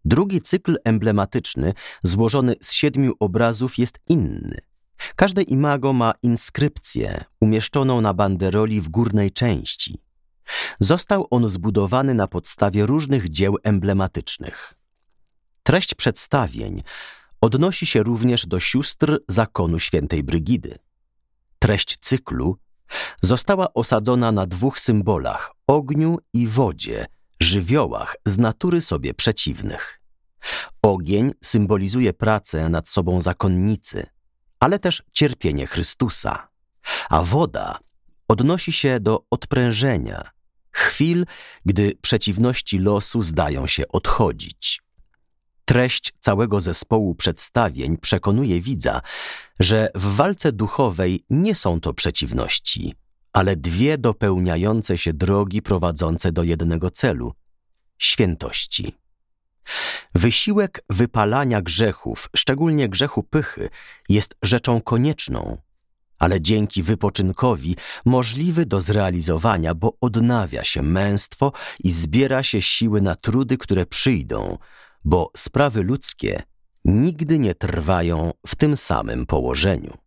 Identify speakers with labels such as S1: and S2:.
S1: Drugi cykl emblematyczny, złożony z 7 obrazów, jest inny. Każde imago ma inskrypcję umieszczoną na banderoli w górnej części. Został on zbudowany na podstawie różnych dzieł emblematycznych. Treść przedstawień odnosi się również do sióstr zakonu świętej Brygidy. Treść cyklu została osadzona na 2 symbolach – ogniu i wodzie, żywiołach z natury sobie przeciwnych. Ogień symbolizuje pracę nad sobą zakonnicy, ale też cierpienie Chrystusa, a woda odnosi się do odprężenia, chwil, gdy przeciwności losu zdają się odchodzić. Treść całego zespołu przedstawień przekonuje widza, że w walce duchowej nie są to przeciwności, ale 2 dopełniające się drogi prowadzące do jednego celu – świętości. Wysiłek wypalania grzechów, szczególnie grzechu pychy, jest rzeczą konieczną, ale dzięki wypoczynkowi możliwy do zrealizowania, bo odnawia się męstwo i zbiera się siły na trudy, które przyjdą, bo sprawy ludzkie nigdy nie trwają w tym samym położeniu.